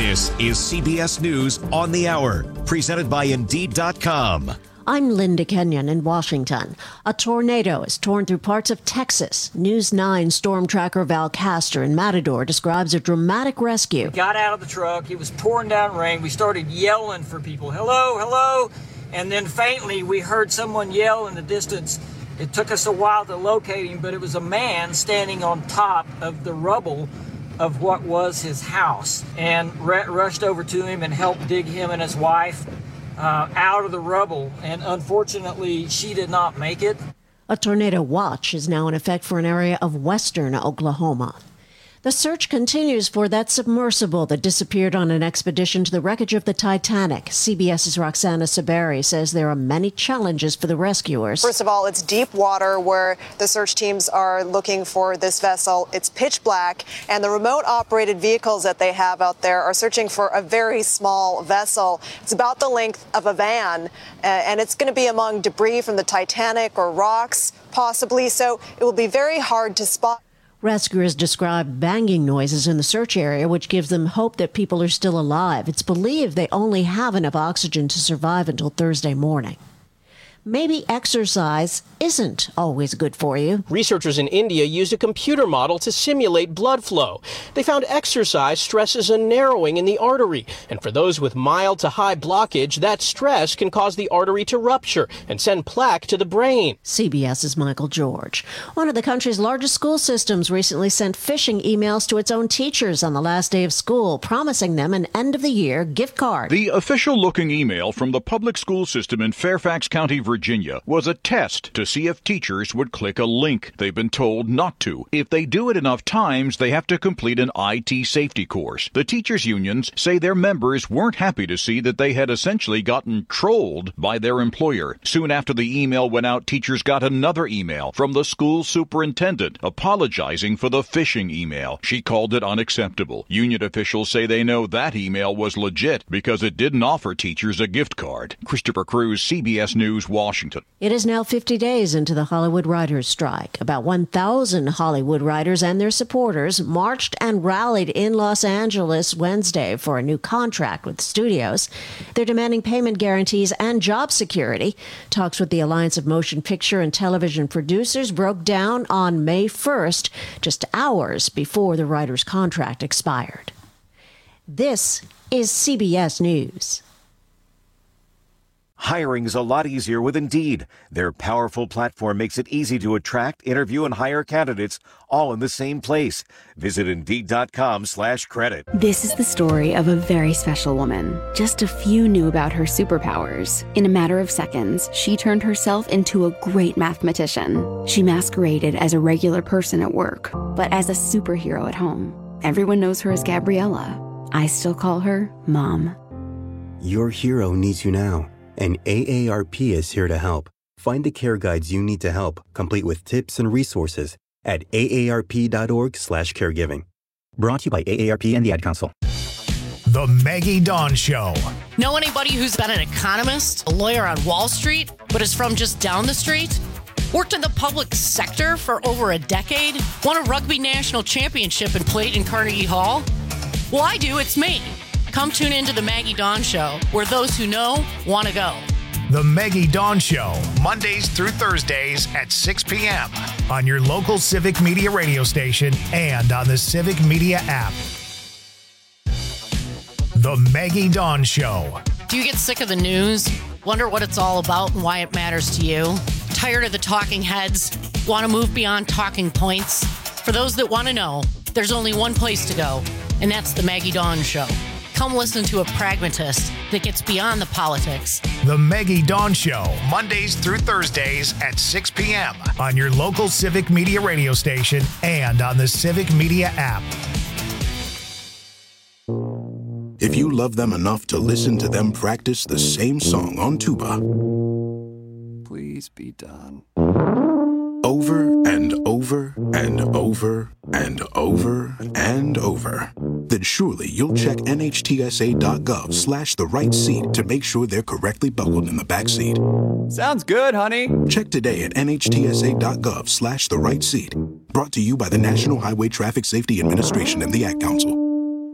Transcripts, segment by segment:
This is CBS News on the Hour, presented by Indeed.com. I'm Linda Kenyon in Washington. A tornado has torn through parts of Texas. News 9 storm tracker Val Castor in Matador describes a dramatic rescue. We got out of the truck. It was pouring down rain. We started yelling for people. Hello, hello. And then faintly we heard someone yell in the distance. It took us a while to locate him, but it was a man standing on top of the rubble of what was his house, and rushed over to him and helped dig him and his wife out of the rubble, and unfortunately she did not make it. A tornado watch is now in effect for an area of western Oklahoma. The search continues for that submersible that disappeared on an expedition to the wreckage of the Titanic. CBS's Roxana Saberi says there are many challenges for the rescuers. First of all, it's deep water where the search teams are looking for this vessel. It's pitch black, and the remote-operated vehicles that they have out there are searching for a very small vessel. It's about the length of a van, and it's going to be among debris from the Titanic or rocks, possibly, so it will be very hard to spot. Rescuers describe banging noises in the search area, which gives them hope that people are still alive. It's believed they only have enough oxygen to survive until Thursday morning. Maybe exercise isn't always good for you. Researchers in India used a computer model to simulate blood flow. They found exercise stresses a narrowing in the artery. And for those with mild to high blockage, that stress can cause the artery to rupture and send plaque to the brain. CBS's Michael George. One of the country's largest school systems recently sent phishing emails to its own teachers on the last day of school, promising them an end-of-the-year gift card. The official-looking email from the public school system in Fairfax County, Virginia, was a test to see if teachers would click a link. They've been told not to. If they do it enough times, they have to complete an IT safety course. The teachers' unions say their members weren't happy to see that they had essentially gotten trolled by their employer. Soon after the email went out, teachers got another email from the school superintendent apologizing for the phishing email. She called it unacceptable. Union officials say they know that email was legit because it didn't offer teachers a gift card. Christopher Cruz, CBS News, Washington. It is now 50 days into the Hollywood writers' strike. About 1,000 Hollywood writers and their supporters marched and rallied in Los Angeles Wednesday for a new contract with studios. They're demanding payment guarantees and job security. Talks with the Alliance of Motion Picture and Television Producers broke down on May 1st, just hours before the writers' contract expired. This is CBS News. Hiring's a lot easier with Indeed. Their powerful platform makes it easy to attract, interview, and hire candidates all in the same place. Visit Indeed.com/credit. This is the story of a very special woman. Just a few knew about her superpowers. In a matter of seconds, she turned herself into a great mathematician. She masqueraded as a regular person at work, but as a superhero at home. Everyone knows her as Gabriella. I still call her Mom. Your hero needs you now. And AARP is here to help. Find the care guides you need to help, complete with tips and resources at aarp.org/caregiving. Brought to you by AARP and the Ad Council. The Maggie Dawn Show. Know anybody who's been an economist, a lawyer on Wall Street, but is from just down the street? Worked in the public sector for over a decade? Won a rugby national championship and played in Carnegie Hall? Well, I do. It's me. Come tune into the Maggie Dawn Show, where those who know want to go. The Maggie Dawn Show, Mondays through Thursdays at 6 p.m. on your local Civic Media radio station and on the Civic Media app. The Maggie Dawn Show. Do you get sick of the news? Wonder what it's all about and why it matters to you? Tired of the talking heads? Want to move beyond talking points? For those that want to know, there's only one place to go, and that's the Maggie Dawn Show. Come listen to a pragmatist that gets beyond the politics. The Maggie Dawn Show, Mondays through Thursdays at 6 p.m. on your local Civic Media radio station and on the Civic Media app. If you love them enough to listen to them practice the same song on tuba, please be done. Over and over and over and over and over, then surely you'll check NHTSA.gov/the right seat to make sure they're correctly buckled in the back seat. Sounds good, honey. Check today at NHTSA.gov/the right seat. Brought to you by the National Highway Traffic Safety Administration and the Ad Council.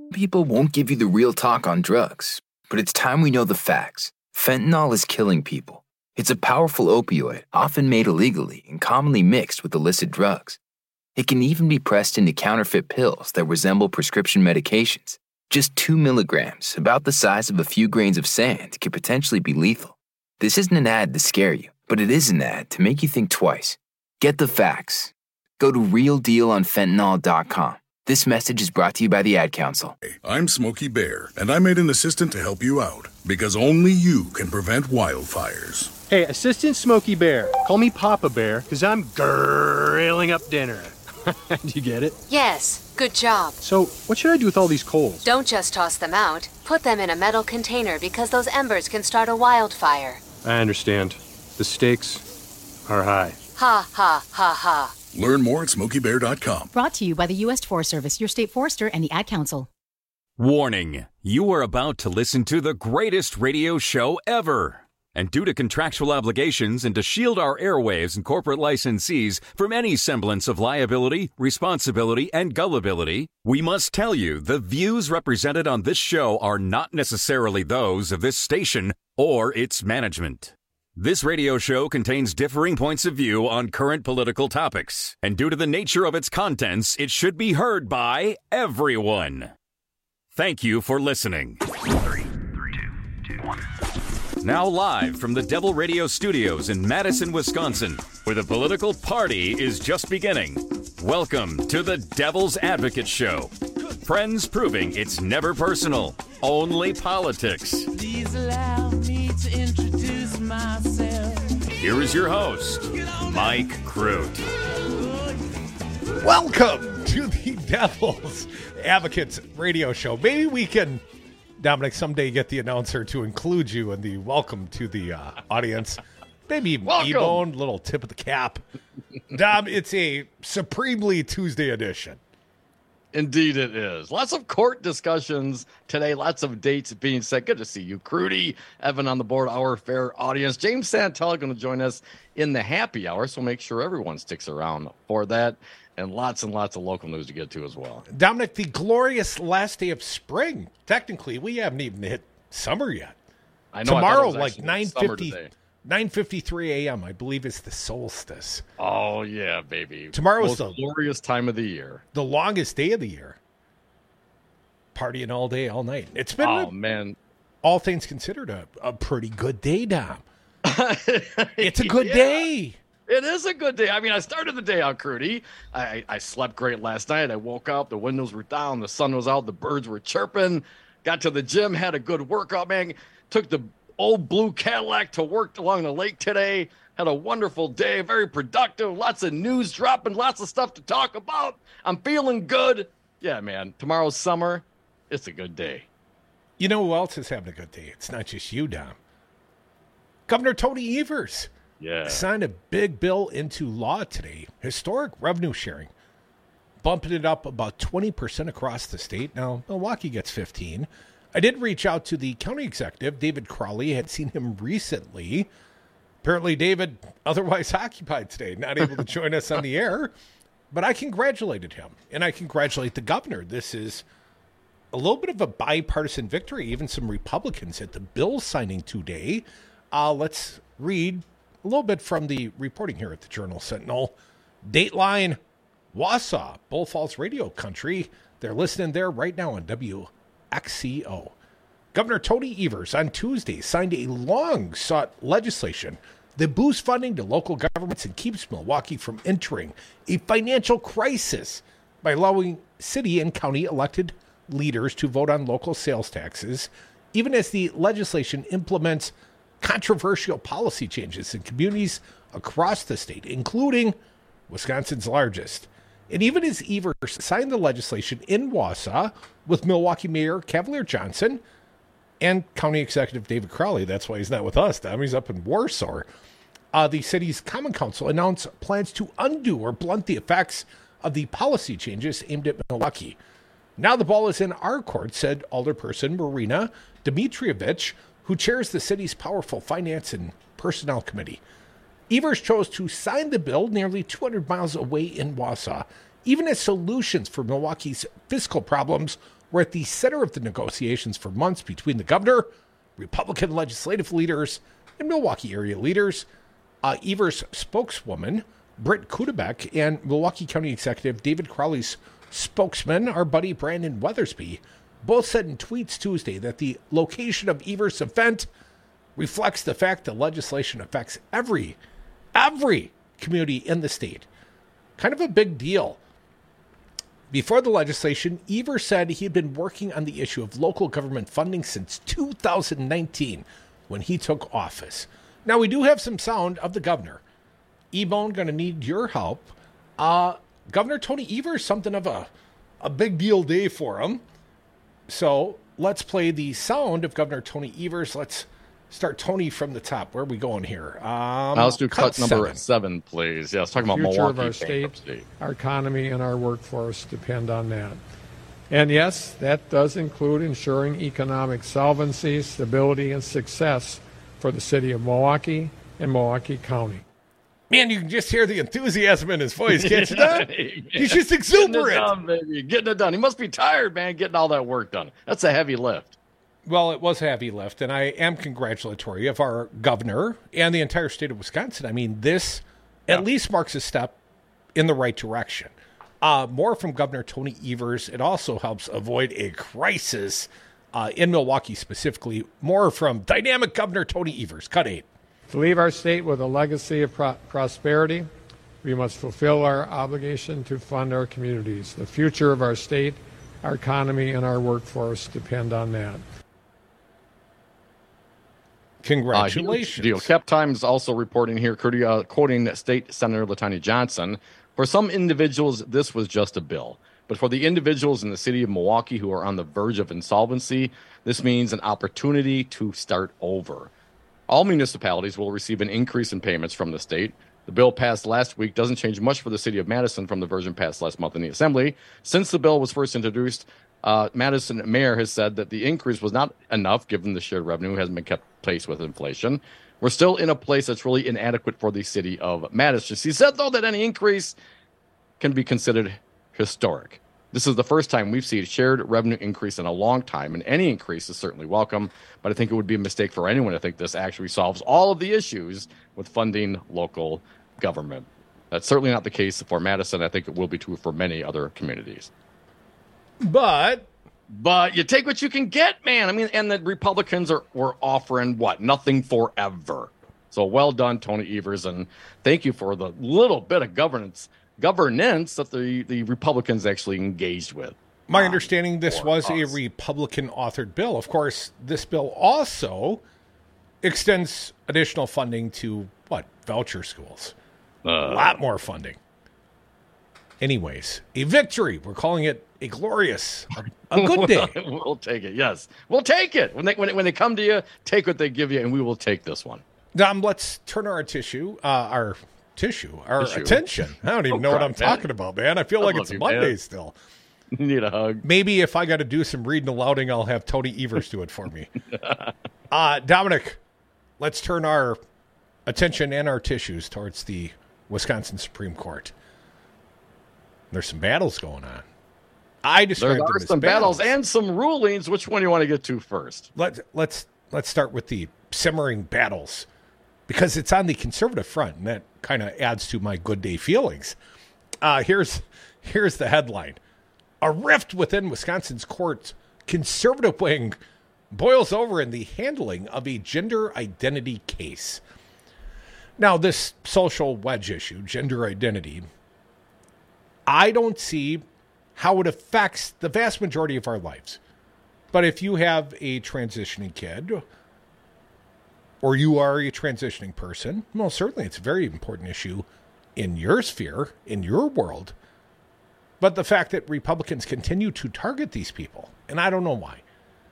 People won't give you the real talk on drugs, but it's time we know the facts. Fentanyl is killing people. It's a powerful opioid, often made illegally and commonly mixed with illicit drugs. It can even be pressed into counterfeit pills that resemble prescription medications. Just 2 milligrams, about the size of a few grains of sand, could potentially be lethal. This isn't an ad to scare you, but it is an ad to make you think twice. Get the facts. Go to realdealonfentanyl.com. This message is brought to you by the Ad Council. I'm Smokey Bear, and I made an assistant to help you out, because only you can prevent wildfires. Hey, Assistant Smokey Bear, call me Papa Bear, because I'm grilling up dinner. Do you get it? Yes, good job. So, what should I do with all these coals? Don't just toss them out. Put them in a metal container because those embers can start a wildfire. I understand. The stakes are high. Ha, ha, ha, ha. Learn more at SmokeyBear.com. Brought to you by the U.S. Forest Service, your state forester, and the Ad Council. Warning, you are about to listen to the greatest radio show ever. And due to contractual obligations and to shield our airwaves and corporate licensees from any semblance of liability, responsibility, and gullibility, we must tell you the views represented on this show are not necessarily those of this station or its management. This radio show contains differing points of view on current political topics, and due to the nature of its contents, it should be heard by everyone. Thank you for listening. 3, 2, 1. Now live from the Devil Radio Studios in Madison, Wisconsin, where the political party is just beginning. Welcome to the Devil's Advocate Show. Friends proving it's never personal, only politics. Please allow me to introduce myself. Here is your host, Mike Crute. Welcome to the Devil's Advocates Radio Show. Maybe we can, Dominic, someday get the announcer to include you in the welcome to the audience. Maybe E-Bone, little tip of the cap. Dom, it's a supremely Tuesday edition. Indeed it is. Lots of court discussions today, lots of dates being set. Good to see you, Crudy, Evan on the board, our fair audience. James Santel going to join us in the happy hour, so make sure everyone sticks around for that. And lots of local news to get to as well. Dominic, the glorious last day of spring. Technically, we haven't even hit summer yet. I know. Tomorrow, like 9:53 a.m., I believe, is the solstice. Oh, yeah, baby. Tomorrow is the glorious time of the year. The longest day of the year. Partying all day, all night. It's been, man, all things considered, a pretty good day, Dom. It's a good day. It is a good day. I mean, I started the day out, Crudy. I slept great last night. I woke up, the windows were down, the sun was out, the birds were chirping. Got to the gym, had a good workout, man. Took the old blue Cadillac to work along the lake today. Had a wonderful day, very productive. Lots of news dropping, lots of stuff to talk about. I'm feeling good. Yeah, man. Tomorrow's summer. It's a good day. You know who else is having a good day? It's not just you, Dom. Governor Tony Evers. Yeah. Signed a big bill into law today. Historic revenue sharing. Bumping it up about 20% across the state. Now, Milwaukee gets 15%. I did reach out to the county executive, David Crowley. I had seen him recently. Apparently, David, otherwise occupied today, not able to join us on the air. But I congratulated him, and I congratulate the governor. This is a little bit of a bipartisan victory. Even some Republicans at the bill signing today. Let's read a little bit from the reporting here at the Journal-Sentinel. Dateline, Wausau, Bull Falls Radio Country. They're listening there right now on WXCO. Governor Tony Evers on Tuesday signed a long-sought legislation that boosts funding to local governments and keeps Milwaukee from entering a financial crisis by allowing city and county elected leaders to vote on local sales taxes, even as the legislation implements controversial policy changes in communities across the state, including Wisconsin's largest. And even as Evers signed the legislation in Wausau with Milwaukee Mayor Cavalier Johnson and County Executive David Crowley, that's why he's not with us, Tom, he's up in Warsaw, the city's Common Council announced plans to undo or blunt the effects of the policy changes aimed at Milwaukee. Now the ball is in our court, said Alderperson Marina Dmitrievich, who chairs the city's powerful Finance and Personnel Committee. Evers chose to sign the bill nearly 200 miles away in Wausau, even as solutions for Milwaukee's fiscal problems were at the center of the negotiations for months between the governor, Republican legislative leaders, and Milwaukee area leaders. Evers' spokeswoman, Britt Kudebeck, and Milwaukee County Executive David Crowley's spokesman, our buddy Brandon Weathersby, both said in tweets Tuesday that the location of Evers' event reflects the fact that legislation affects every community in the state. Kind of a big deal. Before the legislation, Evers said he had been working on the issue of local government funding since 2019 when he took office. Now, we do have some sound of the governor. E-Bone, going to need your help. Governor Tony Evers, something of a big deal day for him. So let's play the sound of Governor Tony Evers. Let's start Tony from the top. Where are we going here? Let's do cut number 7, please. Yeah, let's talk about Milwaukee. Milwaukee. The future of our state, our economy, and our workforce depend on that. And yes, that does include ensuring economic solvency, stability, and success for the city of Milwaukee and Milwaukee County. Man, you can just hear the enthusiasm in his voice, can't you, Don? He's just exuberant. Getting it done, baby. Getting it done. He must be tired, man, getting all that work done. That's a heavy lift. Well, it was a heavy lift, and I am congratulatory of our governor and the entire state of Wisconsin. I mean, this at least marks a step in the right direction. More from Governor Tony Evers. It also helps avoid a crisis in Milwaukee specifically. More from dynamic Governor Tony Evers. Cut 8. To leave our state with a legacy of prosperity, we must fulfill our obligation to fund our communities. The future of our state, our economy, and our workforce depend on that. Congratulations. Cap Times also reporting here, quoting State Senator LaTanya Johnson, for some individuals, this was just a bill. But for the individuals in the city of Milwaukee who are on the verge of insolvency, this means an opportunity to start over. All municipalities will receive an increase in payments from the state. The bill passed last week doesn't change much for the city of Madison from the version passed last month in the Assembly. Since the bill was first introduced, Madison mayor has said that the increase was not enough given the shared revenue hasn't been kept pace with inflation. We're still in a place that's really inadequate for the city of Madison. She said, though, that any increase can be considered historic. This is the first time we've seen a shared revenue increase in a long time, and any increase is certainly welcome, but I think it would be a mistake for anyone to think this actually solves all of the issues with funding local government. That's certainly not the case for Madison. I think it will be true for many other communities. But you take what you can get, man. I mean, and the Republicans were offering what? Nothing forever. So well done, Tony Evers, and thank you for the little bit of governance that the Republicans actually engaged with. My understanding, this was a Republican-authored bill. Of course, this bill also extends additional funding to, voucher schools. A lot more funding. Anyways, a victory. We're calling it a glorious, a good day. We'll take it, yes. We'll take it. When they come to you, take what they give you, and we will take this one. Let's turn our attention. I don't even know what I'm talking about, man. I feel like it's Monday still. You need a hug. Maybe if I got to do some reading and louding, I'll have Tony Evers do it for me. Dominic, let's turn our attention and our tissues towards the Wisconsin Supreme Court. There's some battles going on. I describe them as some battles and some rulings. Which one do you want to get to first? Let's start with the simmering battles, because it's on the conservative front, and that kind of adds to my good day feelings. Here's the headline. A rift within Wisconsin's courts, conservative wing boils over in the handling of a gender identity case. Now, this social wedge issue, gender identity, I don't see how it affects the vast majority of our lives. But if you have a transitioning kid, or you are a transitioning person, well, certainly it's a very important issue in your sphere, in your world. But the fact that Republicans continue to target these people, and I don't know why.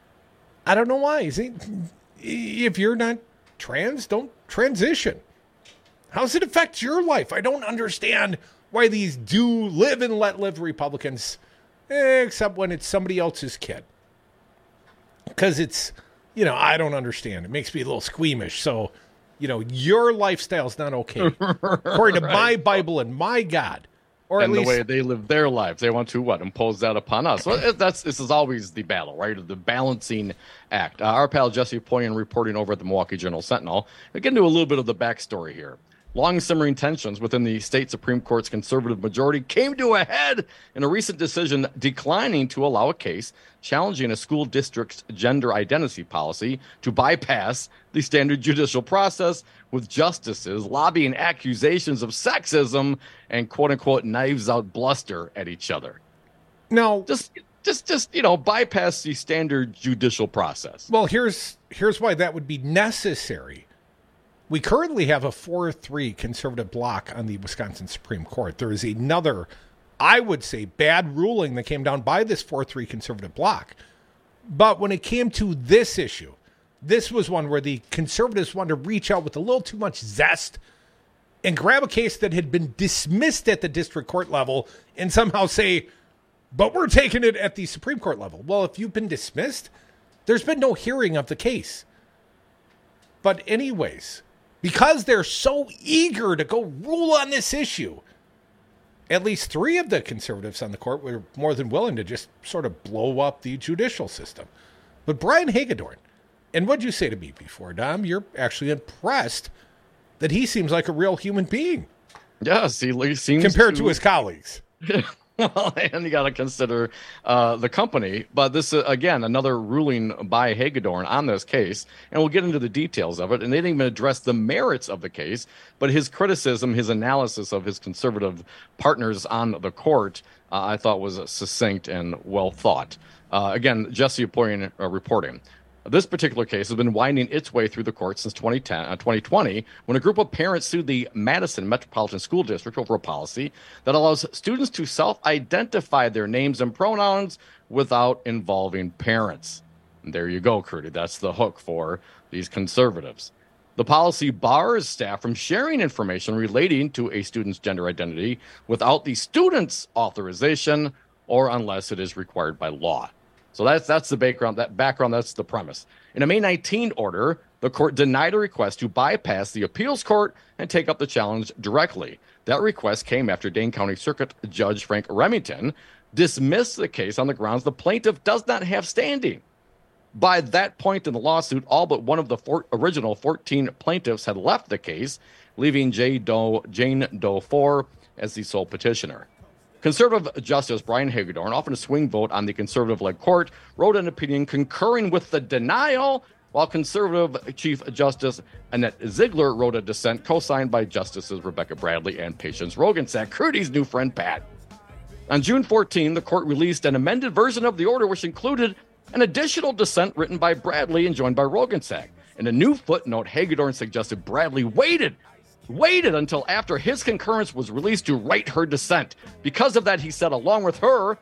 If you're not trans, don't transition. How does it affect your life? I don't understand why these do live and let live Republicans, except when it's somebody else's kid. Because it's, I don't understand. It makes me a little squeamish. So, your lifestyle's not okay. According to my Bible and my God, Or and at least the way they live their lives. They want to impose that upon us. So this is always the battle, right? The balancing act. Our pal Jesse Poyen reporting over at the Milwaukee Journal-Sentinel. We get into a little bit of the backstory here. Long simmering tensions within the state Supreme Court's conservative majority came to a head in a recent decision declining to allow a case challenging a school district's gender identity policy to bypass the standard judicial process, with justices lobbying accusations of sexism and quote-unquote knives-out bluster at each other. No. Just bypass the standard judicial process. Well, here's why that would be necessary. We currently have a 4-3 conservative block on the Wisconsin Supreme Court. There is another, I would say, bad ruling that came down by this 4-3 conservative block. But when it came to this issue, this was one where the conservatives wanted to reach out with a little too much zest and grab a case that had been dismissed at the district court level and somehow say, but we're taking it at the Supreme Court level. Well, if you've been dismissed, there's been no hearing of the case. But anyways, because they're so eager to go rule on this issue, at least 3 of the conservatives on the court were more than willing to just sort of blow up the judicial system. But Brian Hagedorn, and what'd you say to me before, Dom? You're actually impressed that he seems like a real human being. Yes, he seems compared to his colleagues. Well, and you got to consider the company. But this, again, another ruling by Hagedorn on this case, and we'll get into the details of it. And they didn't even address the merits of the case, but his criticism, his analysis of his conservative partners on the court, I thought was succinct and well thought. Again, Jesse Poyen reporting. This particular case has been winding its way through the court since 2020, when a group of parents sued the Madison Metropolitan School District over a policy that allows students to self-identify their names and pronouns without involving parents. And there you go, Crudy. That's the hook for these conservatives. The policy bars staff from sharing information relating to a student's gender identity without the student's authorization or unless it is required by law. So that's the background. That's the premise. In a May 19 order, the court denied a request to bypass the appeals court and take up the challenge directly. That request came after Dane County Circuit Judge Frank Remington dismissed the case on the grounds the plaintiff does not have standing. By that point in the lawsuit, all but one of the original 14 plaintiffs had left the case, leaving Jane Doe 4 as the sole petitioner. Conservative Justice Brian Hagedorn, often a swing vote on the conservative-led court, wrote an opinion concurring with the denial, while conservative Chief Justice Annette Ziegler wrote a dissent co-signed by Justices Rebecca Bradley and Patience Roggensack, Crudy's new friend Pat. On June 14, the court released an amended version of the order, which included an additional dissent written by Bradley and joined by Roggensack. In a new footnote, Hagedorn suggested Bradley waited until after his concurrence was released to write her dissent. Because of that, he said, along with her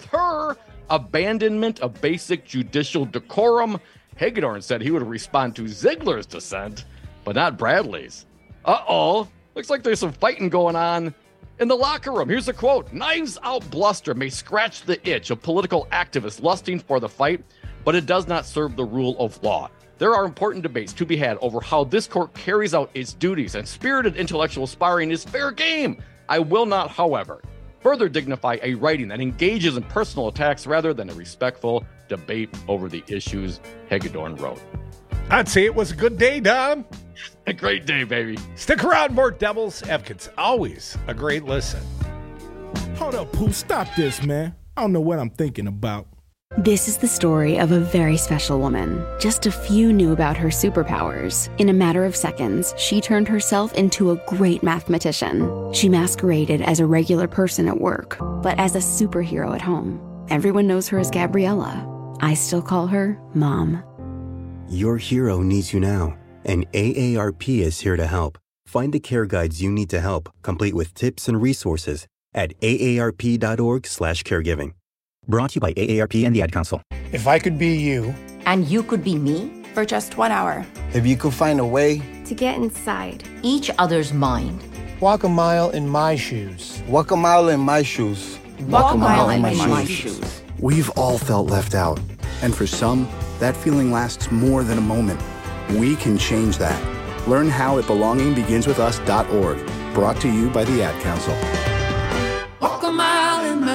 abandonment of basic judicial decorum, Hagedorn said he would respond to Ziegler's dissent, but not Bradley's. Looks like there's some fighting going on in the locker room. Here's a quote. Knives out bluster may scratch the itch of political activists lusting for the fight, but it does not serve the rule of law. There are important debates to be had over how this court carries out its duties, and spirited intellectual sparring is fair game. I will not, however, further dignify a writing that engages in personal attacks rather than a respectful debate over the issues, Hagedorn wrote. I'd say it was a good day, Dom. A great day, baby. Stick around, more Devil's Advocates. Always a great listen. Hold up, Pooh. Stop this, man. I don't know what I'm thinking about. This is the story of a very special woman. Just a few knew about her superpowers. In a matter of seconds, she turned herself into a great mathematician. She masqueraded as a regular person at work, but as a superhero at home. Everyone knows her as Gabriella. I still call her Mom. Your hero needs you now, and AARP is here to help. Find the care guides you need to help, complete with tips and resources at aarp.org/caregiving. Brought to you by AARP and the Ad Council. If I could be you. And you could be me. For just 1 hour. If you could find a way. To get inside each other's mind. Walk a mile in my shoes. Walk a mile in my shoes. Walk a mile in my shoes. We've all felt left out. And for some, that feeling lasts more than a moment. We can change that. Learn how at belongingbeginswithus.org. Brought to you by the Ad Council.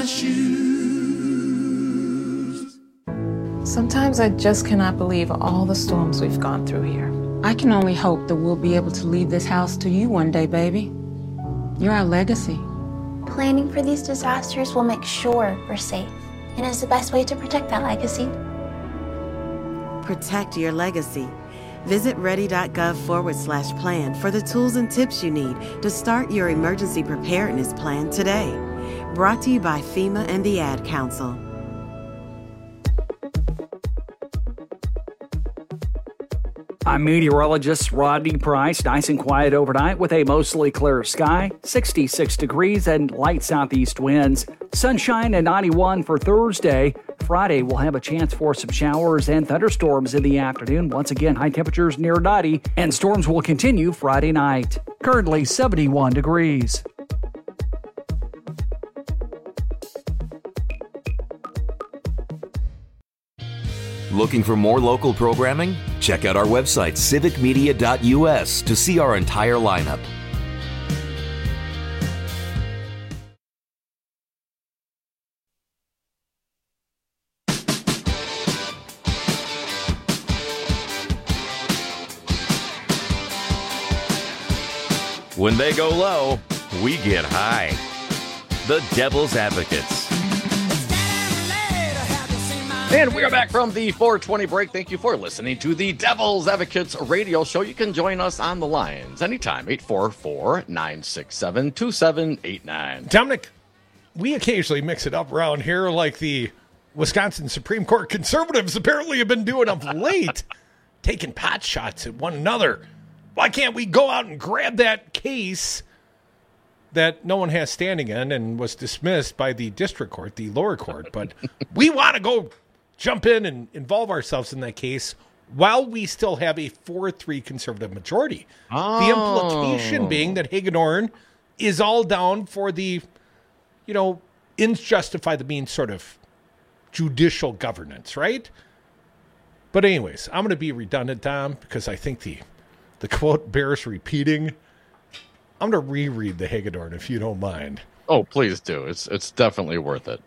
my shoes. Sometimes I just cannot believe all the storms we've gone through here. I can only hope that we'll be able to leave this house to you one day, baby. You're our legacy. Planning for these disasters will make sure we're safe, and is the best way to protect that legacy. Protect your legacy. Visit ready.gov/plan for the tools and tips you need to start your emergency preparedness plan today. Brought to you by FEMA and the Ad Council. I'm meteorologist Rodney Price. Nice and quiet overnight with a mostly clear sky, 66 degrees and light southeast winds. Sunshine at 91 for Thursday. Friday, we'll have a chance for some showers and thunderstorms in the afternoon. Once again, high temperatures near 90, and storms will continue Friday night. Currently 71 degrees. Looking for more local programming? Check out our website, civicmedia.us, to see our entire lineup. When they go low, we get high. The Devil's Advocates. And we are back from the 420 break. Thank you for listening to the Devil's Advocates radio show. You can join us on the lines anytime, 844-967-2789. Dominic, we occasionally mix it up around here like the Wisconsin Supreme Court conservatives apparently have been doing of late, taking pot shots at one another. Why can't we go out and grab that case that no one has standing in and was dismissed by the district court, the lower court, but we want to go jump in and involve ourselves in that case while we still have a 4-3 conservative majority. The implication being that Hagedorn is all down for the, ends justify the means sort of judicial governance, right? But anyways, I'm going to be redundant, Tom, because I think the quote bears repeating. I'm going to reread the Hagedorn if you don't mind. Oh, please do. It's definitely worth it.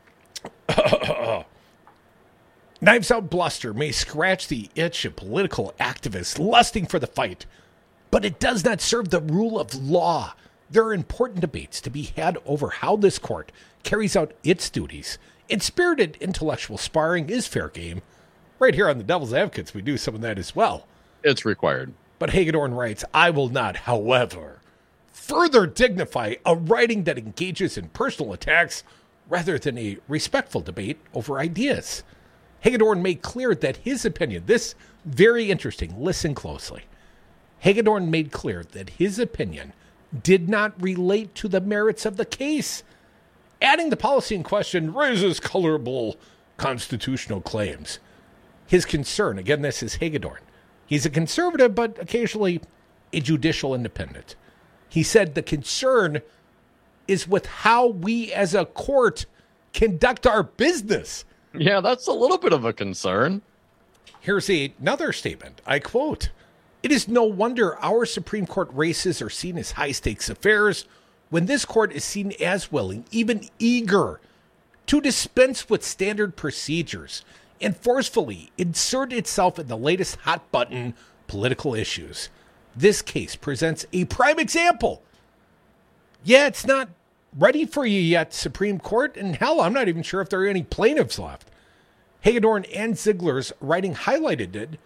Knives Out bluster may scratch the itch of political activists lusting for the fight, but it does not serve the rule of law. There are important debates to be had over how this court carries out its duties, and spirited intellectual sparring is fair game. Right here on the Devil's Advocates, we do some of that as well. It's required. But Hagedorn writes, I will not, however, further dignify a writing that engages in personal attacks rather than a respectful debate over ideas. Hagedorn made clear that his opinion, this very interesting, listen closely. Hagedorn made clear that his opinion did not relate to the merits of the case, adding the policy in question raises colorable constitutional claims. His concern, again, this is Hagedorn. He's a conservative, but occasionally a judicial independent. He said the concern is with how we as a court conduct our business. Yeah, that's a little bit of a concern. Here's another statement. I quote, "It is no wonder our Supreme Court races are seen as high-stakes affairs when this court is seen as willing, even eager, to dispense with standard procedures and forcefully insert itself in the latest hot-button political issues. This case presents a prime example. Yeah, it's not ready for you yet, Supreme Court, and hell, I'm not even sure if there are any plaintiffs left." Hagedorn and Ziegler's writing highlighted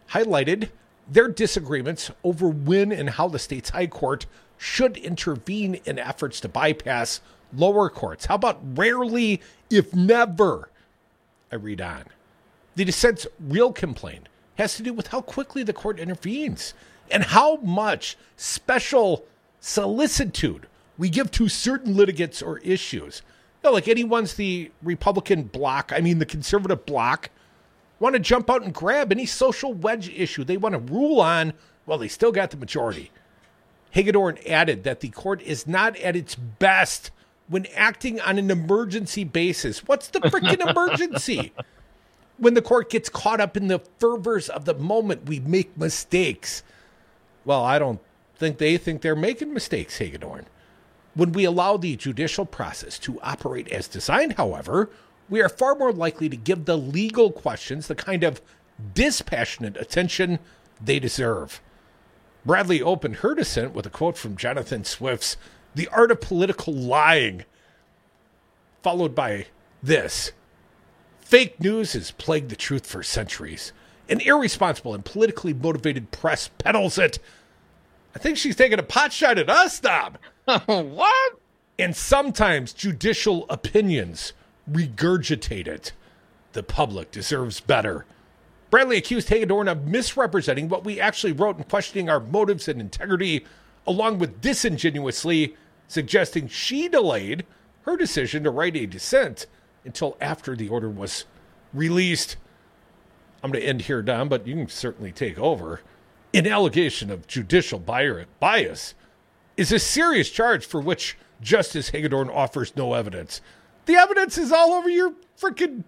their disagreements over when and how the state's high court should intervene in efforts to bypass lower courts. How about rarely, if never? I read on. The dissent's real complaint has to do with how quickly the court intervenes and how much special solicitude we give to certain litigants or issues. Like anyone's the Republican bloc, the conservative bloc, want to jump out and grab any social wedge issue they want to rule on while they still got the majority. Hagedorn added that the court is not at its best when acting on an emergency basis. What's the freaking emergency? When the court gets caught up in the fervors of the moment, we make mistakes. Well, I don't think they think they're making mistakes, Hagedorn. When we allow the judicial process to operate as designed, however, we are far more likely to give the legal questions the kind of dispassionate attention they deserve. Bradley opened her dissent with a quote from Jonathan Swift's The Art of Political Lying, followed by this: fake news has plagued the truth for centuries. An irresponsible and politically motivated press peddles it. I think she's taking a pot shot at us, Dom. What? And sometimes judicial opinions regurgitate it. The public deserves better. Bradley accused Hagedorn of misrepresenting what we actually wrote and questioning our motives and integrity, along with disingenuously suggesting she delayed her decision to write a dissent until after the order was released. I'm going to end here, Don, but you can certainly take over. An allegation of judicial bias is a serious charge for which Justice Hagedorn offers no evidence. The evidence is all over your freaking...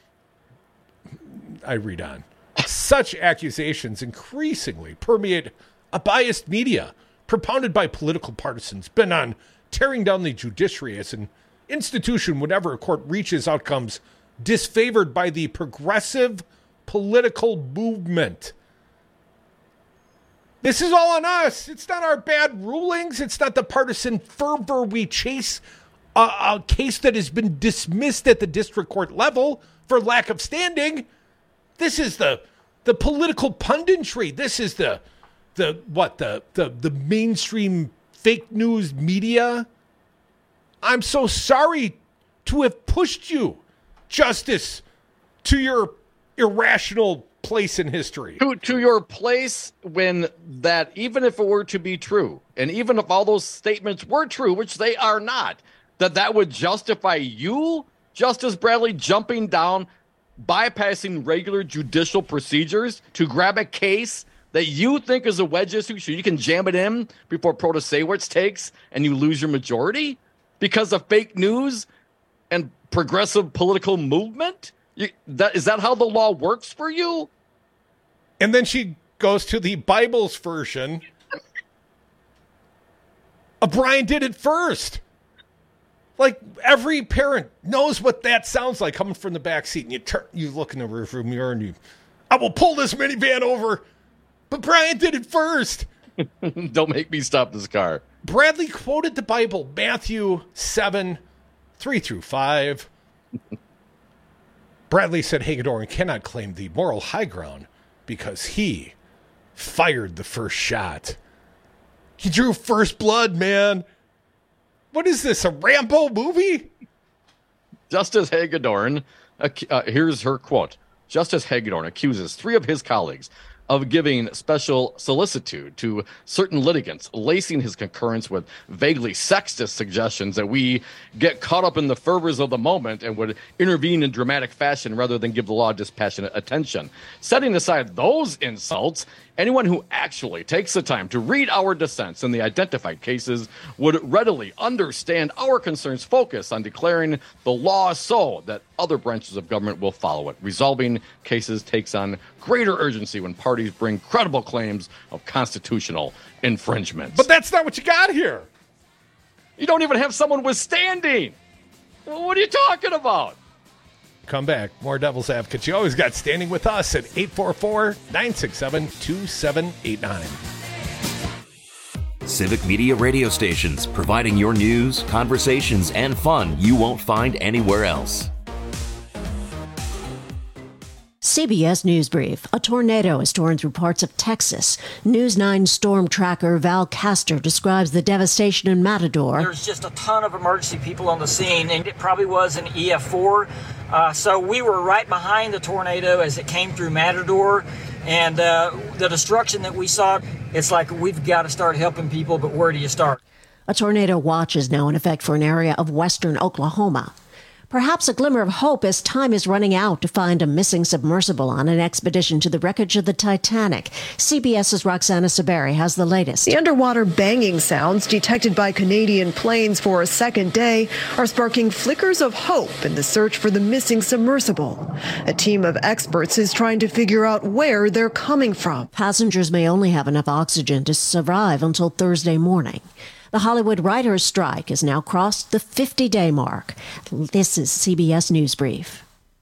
I read on. Such accusations increasingly permeate a biased media propounded by political partisans bent on tearing down the judiciary as an institution whenever a court reaches outcomes disfavored by the progressive political movement. This is all on us. It's not our bad rulings. It's not the partisan fervor we chase a case that has been dismissed at the district court level for lack of standing. This is the political punditry. This is the mainstream fake news media. I'm so sorry to have pushed you, Justice, to your irrational place in history. To your place when that, even if it were to be true, and even if all those statements were true, which they are not, that would justify you, Justice Bradley, jumping down, bypassing regular judicial procedures to grab a case that you think is a wedge issue so you can jam it in before Protasewicz takes and you lose your majority because of fake news and progressive political movement? Is that how the law works for you? And then she goes to the Bible's version. O'Brien did it first. Like, every parent knows what that sounds like coming from the back seat, and you look in the rearview mirror and I will pull this minivan over. But Brian did it first. Don't make me stop this car. Bradley quoted the Bible, Matthew 7:3-5. Bradley said Hagedorn cannot claim the moral high ground because he fired the first shot. He drew first blood, man. What is this, a Rambo movie? Justice Hagedorn, here's her quote. Justice Hagedorn accuses 3 of his colleagues of giving special solicitude to certain litigants, lacing his concurrence with vaguely sexist suggestions that we get caught up in the fervors of the moment and would intervene in dramatic fashion rather than give the law dispassionate attention. Setting aside those insults, anyone who actually takes the time to read our dissents in the identified cases would readily understand our concerns focus on declaring the law so that other branches of government will follow it. Resolving cases takes on greater urgency when parties bring credible claims of constitutional infringements. But that's not what you got here. You don't even have someone withstanding. What are you talking about? Come back. More Devil's Advocates. You always got standing with us at 844-967-2789. Civic Media radio stations, providing your news, conversations, and fun you won't find anywhere else. CBS News Brief. A tornado has torn through parts of Texas. News 9 storm tracker Val Castor describes the devastation in Matador. There's just a ton of emergency people on the scene, and it probably was an EF4. So we were right behind the tornado as it came through Matador. And the destruction that we saw, it's like we've got to start helping people, but where do you start? A tornado watch is now in effect for an area of western Oklahoma. Perhaps a glimmer of hope as time is running out to find a missing submersible on an expedition to the wreckage of the Titanic. CBS's Roxana Saberi has the latest. The underwater banging sounds detected by Canadian planes for a second day are sparking flickers of hope in the search for the missing submersible. A team of experts is trying to figure out where they're coming from. Passengers may only have enough oxygen to survive until Thursday morning. The Hollywood writers' strike has now crossed the 50-day mark. This is CBS News Brief.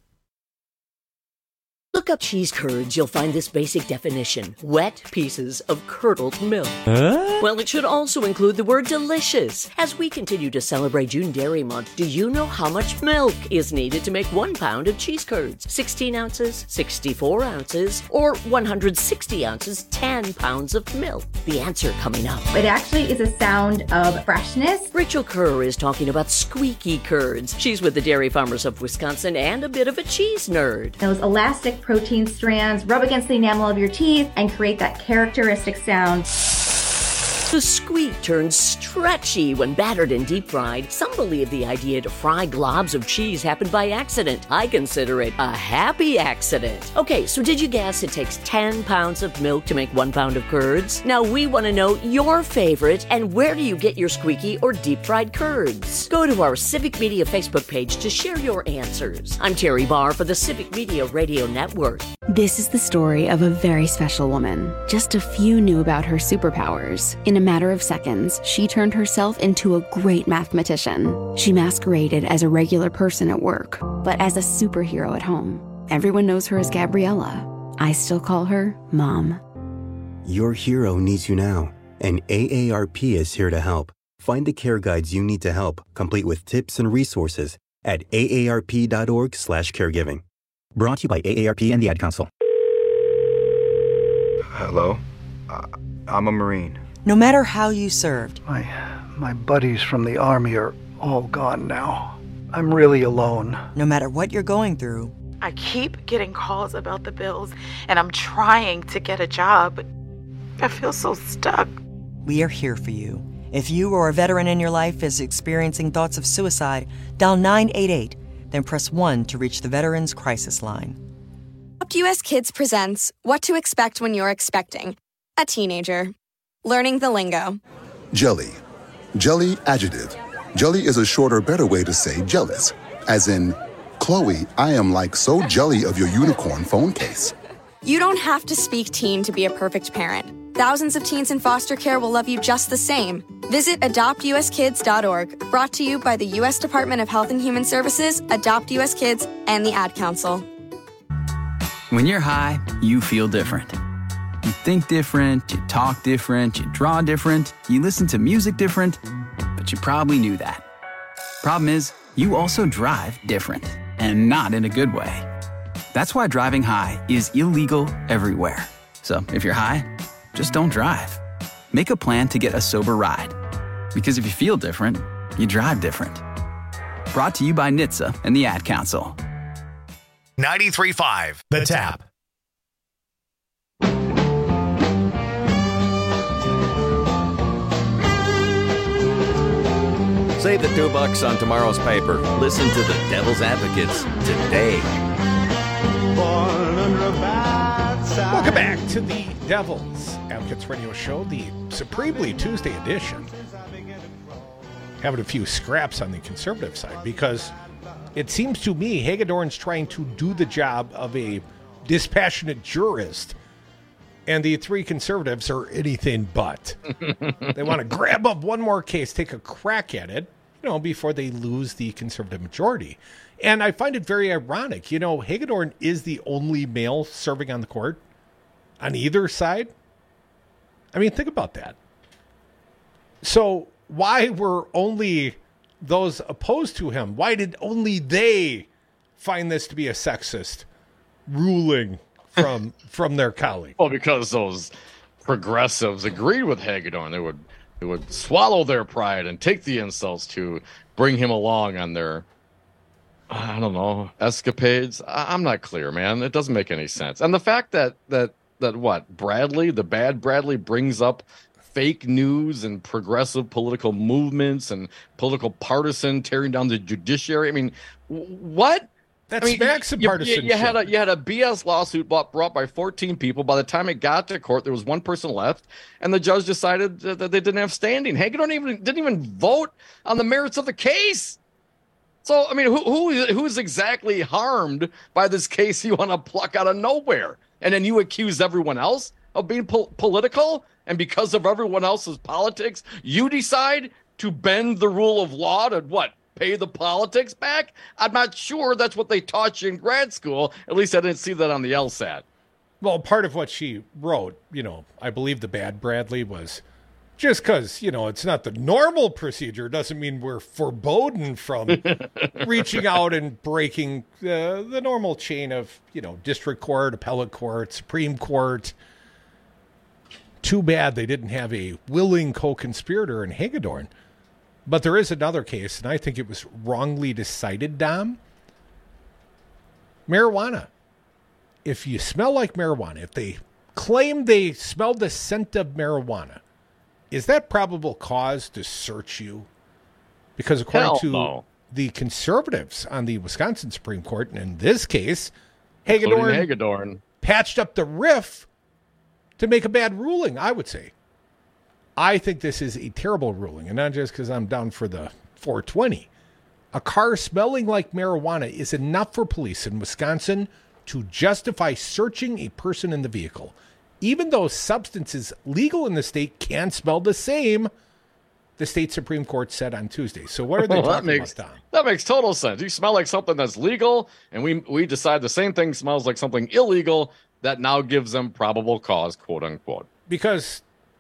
Look up cheese curds, you'll find this basic definition: wet pieces of curdled milk. Well, it should also include the word delicious. As we continue to celebrate June Dairy Month, do you know how much milk is needed to make 1 pound of cheese curds? 16 ounces, 64 ounces, or 160 ounces, 10 pounds of milk? The answer coming up. It actually is a sound of freshness. Rachel Kerr is talking about squeaky curds. She's with the Dairy Farmers of Wisconsin and a bit of a cheese nerd. Those elastic protein strands rub against the enamel of your teeth and create that characteristic sound. The squeak turns stretchy when battered and deep fried. Some believe the idea to fry globs of cheese happened by accident. I consider it a happy accident. Okay, so did you guess it takes 10 pounds of milk to make 1 pound of curds? Now we want to know your favorite, and where do you get your squeaky or deep fried curds? Go to our Civic Media Facebook page to share your answers. I'm Terry Barr for the Civic Media Radio Network. This is the story of a very special woman. Just a few knew about her superpowers. In a matter of seconds, she turned herself into a great mathematician. She masqueraded as a regular person at work, but as a superhero at home. Everyone knows her as Gabriella. I still call her Mom. Your hero needs you now, and AARP is here to help. Find the care guides you need to help, complete with tips and resources at aarp.org/caregiving. Brought to you by AARP and the Ad Council. Hello? I'm a Marine. No matter how you served. My buddies from the Army are all gone now. I'm really alone. No matter what you're going through. I keep getting calls about the bills, and I'm trying to get a job, but I feel so stuck. We are here for you. If you or a veteran in your life is experiencing thoughts of suicide, dial 988. Then press 1 to reach the Veterans Crisis Line. Adopt US Kids presents What to Expect When You're Expecting a Teenager. Learning the lingo. Jelly. Jelly adjective. Jelly is a shorter, better way to say jealous. As in, Chloe, I am like so jelly of your unicorn phone case. You don't have to speak teen to be a perfect parent. Thousands of teens in foster care will love you just the same. Visit adoptuskids.org, brought to you by the U.S. Department of Health and Human Services, Adopt U.S. Kids, and the Ad Council. When you're high, you feel different. You think different, you talk different, you draw different, you listen to music different, but you probably knew that. Problem is, you also drive different, and not in a good way. That's why driving high is illegal everywhere. So if you're high, just don't drive. Make a plan to get a sober ride. Because if you feel different, you drive different. Brought to you by NHTSA and the Ad Council. 93.5 The Tap. Save the $2 on tomorrow's paper. Listen to the Devil's Advocates today. Welcome back to the Devil's Advocates Radio Show, the Supremely Tuesday edition. Having a few scraps on the conservative side because it seems to me Hagedorn's trying to do the job of a dispassionate jurist, and the three conservatives are anything but. They want to grab up one more case, take a crack at it, before they lose the conservative majority. And I find it very ironic. Hagedorn is the only male serving on the court on either side. I mean, think about that. So why were only those opposed to him? Why did only they find this to be a sexist ruling from their colleague? Well, because those progressives agreed with Hagedorn. They would swallow their pride and take the insults to bring him along on their, I don't know, escapades. I'm not clear, man. It doesn't make any sense. And the fact that what, Bradley, the bad Bradley, brings up fake news and progressive political movements and political partisan tearing down the judiciary. I mean, what? That's Maxim partisanship. You had a BS lawsuit brought by 14 people. By the time it got to court, there was one person left, and the judge decided that they didn't have standing. Hagedorn didn't even vote on the merits of the case. So, I mean, who is exactly harmed by this case you want to pluck out of nowhere? And then you accuse everyone else of being political? And because of everyone else's politics, you decide to bend the rule of law to what? Pay the politics back? I'm not sure that's what they taught you in grad school. At least I didn't see that on the LSAT. Well, part of what she wrote, I believe the bad Bradley was just because, it's not the normal procedure doesn't mean we're forbidden from reaching out and breaking the normal chain of, district court, appellate court, Supreme Court. Too bad they didn't have a willing co-conspirator in Hagedorn. But there is another case, and I think it was wrongly decided, Dom. Marijuana. If you smell like marijuana, if they claim they smelled the scent of marijuana, is that probable cause to search you? Because according to the conservatives on the Wisconsin Supreme Court, and in this case, Hagedorn patched up the riff to make a bad ruling, I would say. I think this is a terrible ruling, and not just because I'm down for the 420. A car smelling like marijuana is enough for police in Wisconsin to justify searching a person in the vehicle. Even though substances legal in the state can smell the same, the state Supreme Court said on Tuesday. So what are they talking about, Tom? That makes total sense. You smell like something that's legal, and we decide the same thing smells like something illegal. That now gives them probable cause, quote unquote. Because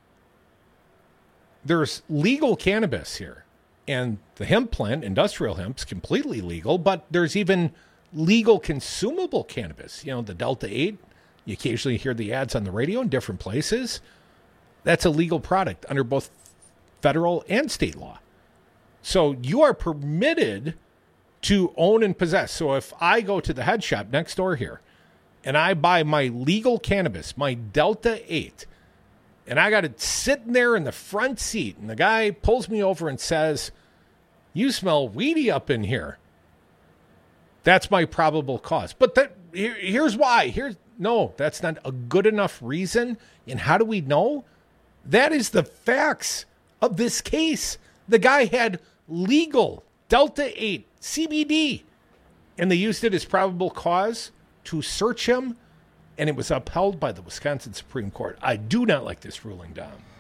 there's legal cannabis here. And the hemp plant, industrial hemp's completely legal, but there's even legal consumable cannabis. The Delta 8, you occasionally hear the ads on the radio in different places. That's a legal product under both federal and state law. So you are permitted to own and possess. So if I go to the head shop next door here, and I buy my legal cannabis, my Delta 8, and I got it sitting there in the front seat, and the guy pulls me over and says, "You smell weedy up in here." That's my probable cause. But here's why. No, that's not a good enough reason. And how do we know? That is the facts of this case. The guy had legal Delta 8 CBD, and they used it as probable cause to search him, and it was upheld by the Wisconsin Supreme Court. I do not like this ruling,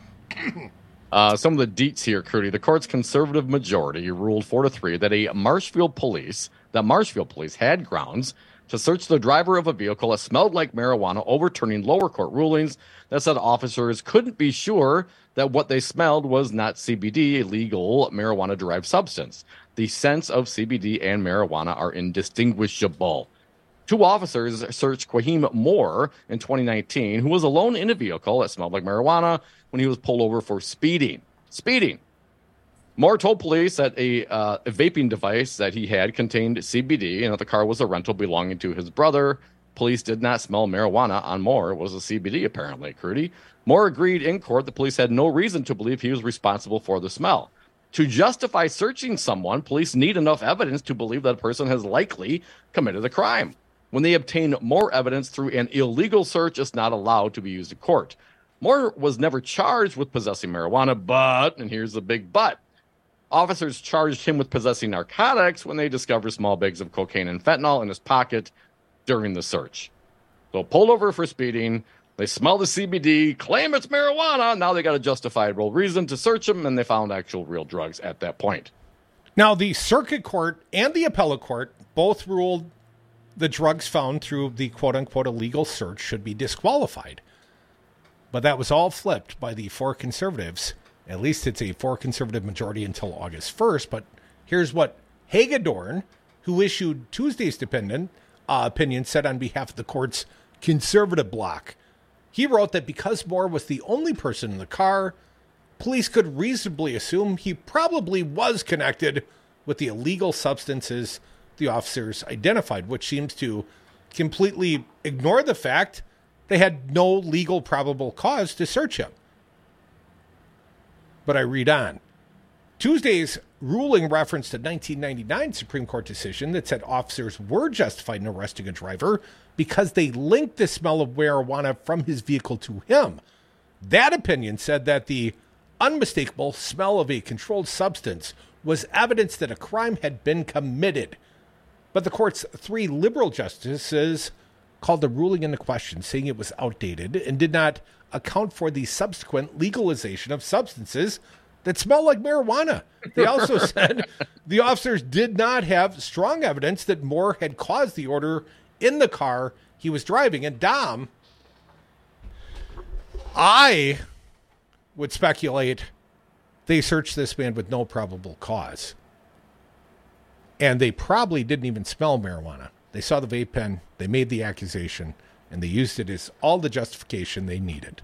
Dom. Some of the deets here, Crudy. The court's conservative majority ruled 4-3 that Marshfield police had grounds to search the driver of a vehicle that smelled like marijuana, overturning lower court rulings that said officers couldn't be sure that what they smelled was not CBD, a legal marijuana-derived substance. The scents of CBD and marijuana are indistinguishable. 2 officers searched Quahim Moore in 2019, who was alone in a vehicle that smelled like marijuana when he was pulled over for speeding. Moore told police that a vaping device that he had contained CBD and that the car was a rental belonging to his brother. Police did not smell marijuana on Moore. It was a CBD, apparently, Crudy. Moore agreed in court the police had no reason to believe he was responsible for the smell. To justify searching someone, police need enough evidence to believe that a person has likely committed a crime. When they obtain more evidence through an illegal search, it's not allowed to be used in court. Moore was never charged with possessing marijuana, but, and here's the big but, officers charged him with possessing narcotics when they discovered small bags of cocaine and fentanyl in his pocket during the search. So pulled over for speeding, they smell the CBD, claim it's marijuana, now they got a justifiable reason to search him, and they found actual real drugs at that point. Now, the circuit court and the appellate court both ruled the drugs found through the quote-unquote illegal search should be disqualified. But that was all flipped by the 4 conservatives. At least it's a 4 conservative majority until August 1st. But here's what Hagedorn, who issued Tuesday's opinion, said on behalf of the court's conservative bloc. He wrote that because Moore was the only person in the car, police could reasonably assume he probably was connected with the illegal substances the officers identified, which seems to completely ignore the fact they had no legal probable cause to search him. But I read on. Tuesday's ruling referenced a 1999 Supreme Court decision that said officers were justified in arresting a driver because they linked the smell of marijuana from his vehicle to him. That opinion said that the unmistakable smell of a controlled substance was evidence that a crime had been committed. But the court's 3 liberal justices called the ruling into question, saying it was outdated and did not account for the subsequent legalization of substances that smell like marijuana. They also said the officers did not have strong evidence that Moore had caused the odor in the car he was driving. And Dom, I would speculate they searched this man with no probable cause. And they probably didn't even smell marijuana. They saw the vape pen, they made the accusation, and they used it as all the justification they needed.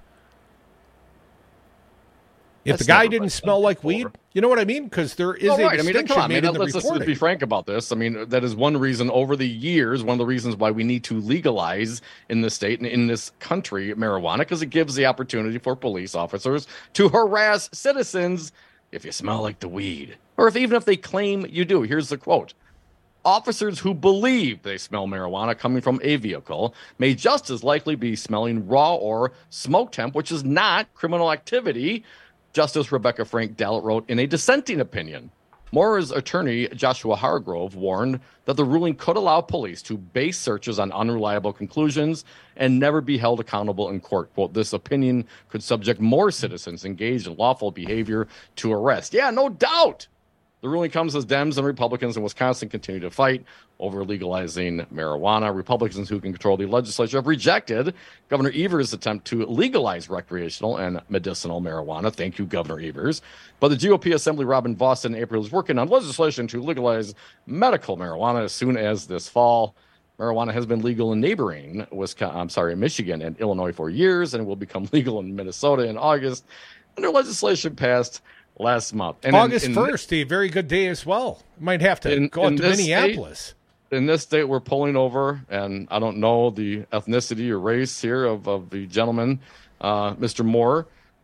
If the guy didn't smell like weed, you know what I mean? Because there is a distinction made in the reporting. Let's be frank about this. I mean, that is one reason over the years, one of the reasons why we need to legalize in this state and in this country marijuana, because it gives the opportunity for police officers to harass citizens if you smell like the weed. Or even if they claim you do. Here's the quote. Officers who believe they smell marijuana coming from a vehicle may just as likely be smelling raw or smoked hemp, which is not criminal activity, Justice Rebecca Frank Dallett wrote in a dissenting opinion. Moore's attorney, Joshua Hargrove, warned that the ruling could allow police to base searches on unreliable conclusions and never be held accountable in court. Quote, this opinion could subject more citizens engaged in lawful behavior to arrest. Yeah, no doubt. The ruling comes as Dems and Republicans in Wisconsin continue to fight over legalizing marijuana. Republicans who can control the legislature have rejected Governor Evers' attempt to legalize recreational and medicinal marijuana. Thank you, Governor Evers. But the GOP Assembly Robin Vos in April is working on legislation to legalize medical marijuana as soon as this fall. Marijuana has been legal in neighboring Michigan and Illinois for years, and it will become legal in Minnesota in August. Under legislation passed last month. And August 1st, a very good day as well. Might have to go up to Minneapolis. In this state, we're pulling over, and I don't know the ethnicity or race here of the gentleman, Mr. Moore,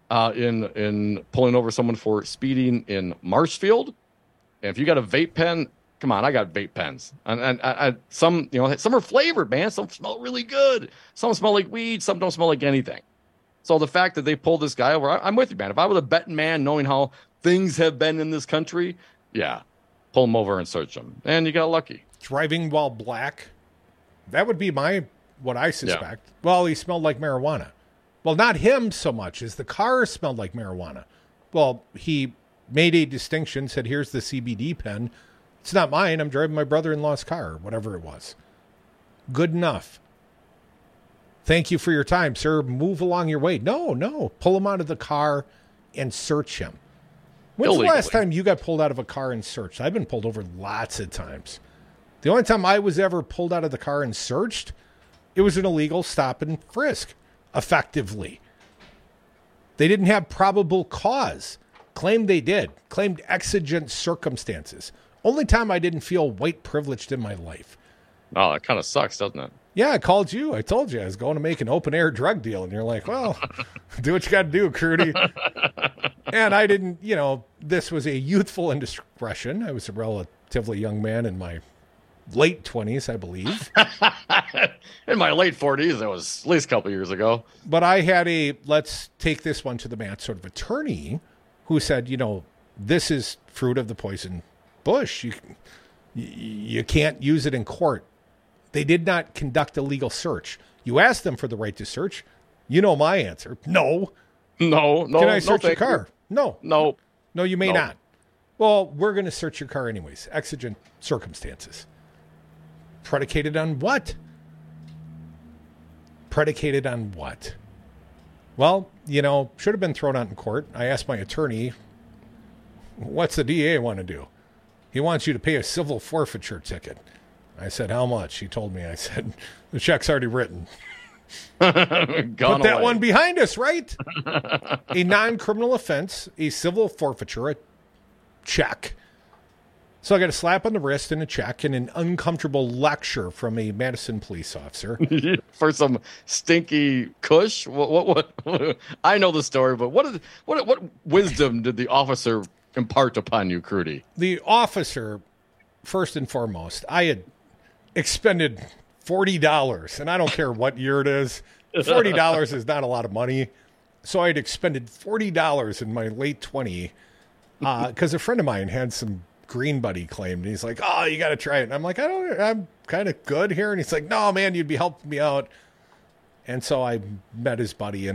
in pulling over someone for speeding in Marshfield. And if you got a vape pen, come on, I got vape pens. And some are flavored, man. Some smell really good. Some smell like weed. Some don't smell like anything. So the fact that they pulled this guy over, I'm with you, man. If I was a betting man, knowing how things have been in this country, yeah, pull him over and search him. And you got lucky. Driving while black, that would be what I suspect. Yeah. Well, he smelled like marijuana. Well, not him so much as the car smelled like marijuana. Well, he made a distinction, said, here's the CBD pen. It's not mine. I'm driving my brother-in-law's car, or whatever it was. Good enough. Thank you for your time, sir. Move along your way. No. Pull him out of the car and search him. When's the last time you got pulled out of a car and searched? I've been pulled over lots of times. The only time I was ever pulled out of the car and searched, it was an illegal stop and frisk, effectively. They didn't have probable cause. Claimed they did. Claimed exigent circumstances. Only time I didn't feel white privileged in my life. Oh, that kind of sucks, doesn't it? Yeah, I called you. I told you I was going to make an open-air drug deal. And you're like, well, do what you got to do, Crudy. And I didn't, this was a youthful indiscretion. I was a relatively young man in my late 20s, I believe. In my late 40s. That was at least a couple years ago. But I had let's take this one to the mat sort of attorney who said, this is fruit of the poison bush. You can't use it in court. They did not conduct a legal search. You asked them for the right to search. You know my answer. No. Can I search your car? No. No, you may not. Well, we're going to search your car anyways. Exigent circumstances. Predicated on what? Well, should have been thrown out in court. I asked my attorney, what's the DA want to do? He wants you to pay a civil forfeiture ticket. I said, how much? He told me. I said, the check's already written. Put that one behind us, right? A non-criminal offense, a civil forfeiture, a check. So I got a slap on the wrist and a check and an uncomfortable lecture from a Madison police officer. For some stinky kush? What? I know the story, but what wisdom did the officer impart upon you, Crudy? The officer, first and foremost, I had expended $40, and I don't care what year it is. $40 is not a lot of money. So I had expended $40 in my late 20s because a friend of mine had some green bud he claimed. And he's like, oh, you got to try it. And I'm like, I'm kind of good here. And he's like, no, man, you'd be helping me out. And so I met his buddy, and I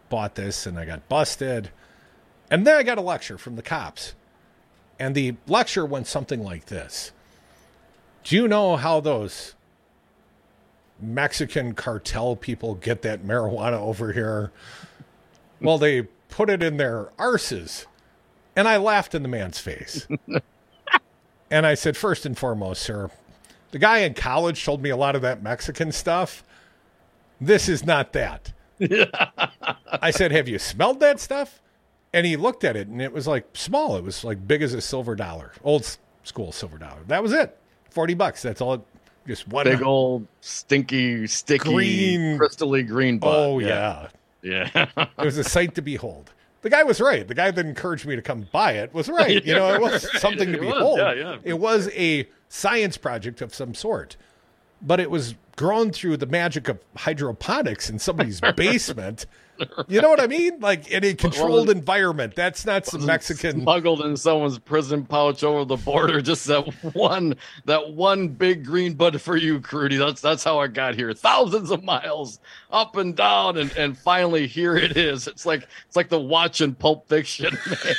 bought this and I got busted. And then I got a lecture from the cops. And the lecture went something like this. Do you know how those Mexican cartel people get that marijuana over here? Well, they put it in their arses. And I laughed in the man's face. And I said, first and foremost, sir, the guy in college told me a lot of that Mexican stuff. This is not that. I said, have you smelled that stuff? And he looked at it, and it was like small. It was like big as a silver dollar, old school silver dollar. That was it. $40. That's all. Just one big old stinky, sticky, green, crystally green bud. Oh yeah. It was a sight to behold. The guy was right. The guy that encouraged me to come buy it was right. You know, it was something to behold. It was a science project of some sort, but it was grown through the magic of hydroponics in somebody's basement. You know what I mean? Like in a controlled environment. That's not some Mexican smuggled in someone's prison pouch over the border. Just that one big green bud for you, Crudy. That's how I got here. Thousands of miles up and down, and finally here it is. It's like the watch in Pulp Fiction.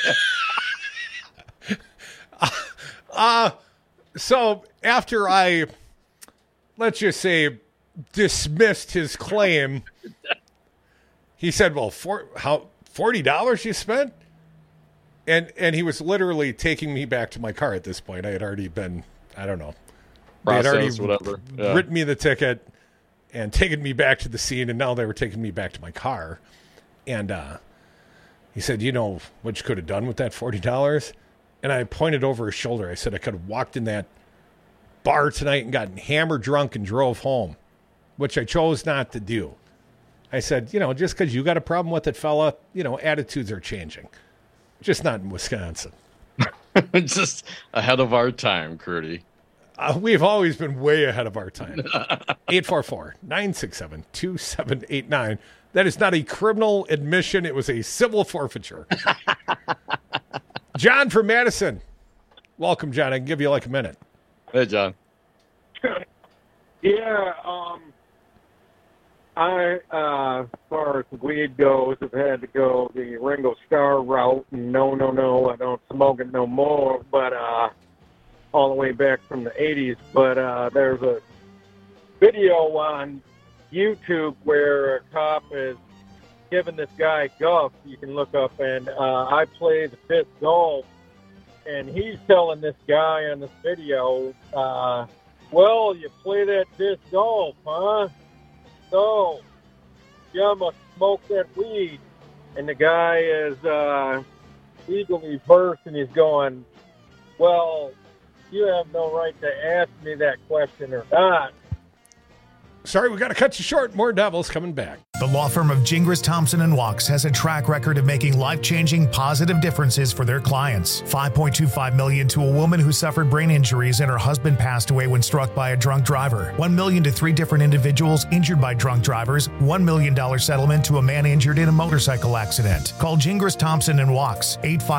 So after I, let's just say, dismissed his claim. He said, well, $40 you spent? And he was literally taking me back to my car at this point. I had already been, I don't know. They had already written me the ticket and taken me back to the scene, and now they were taking me back to my car. And he said, you know what you could have done with that $40? And I pointed over his shoulder. I said, I could have walked in that bar tonight and gotten hammered drunk and drove home, which I chose not to do. I said, you know, just because you got a problem with it, fella, you know, attitudes are changing. Just not in Wisconsin. Just ahead of our time, Crudy. We've always been way ahead of our time. 844-967-2789. That is not a criminal admission. It was a civil forfeiture. John from Madison. Welcome, John. I can give you like a minute. Hey, John. Yeah, I, as far as weed goes, have had to go the Ringo Starr route. No, I don't smoke it no more, but all the way back from the 80s. But there's a video on YouTube where a cop is giving this guy guff. You can look up, and I play the disc golf, and he's telling this guy on this video, well, you play that disc golf, huh? So, you must smoke that weed. And the guy is legally versed, and he's going, well, you have no right to ask me that question or not. Sorry, we got to cut you short. More Devils coming back. The law firm of Gingras, Thompson & Wachs has a track record of making life-changing positive differences for their clients. $5.25 million to a woman who suffered brain injuries and her husband passed away when struck by a drunk driver. $1 million to 3 different individuals injured by drunk drivers. $1 million settlement to a man injured in a motorcycle accident. Call Gingras, Thompson & Wachs,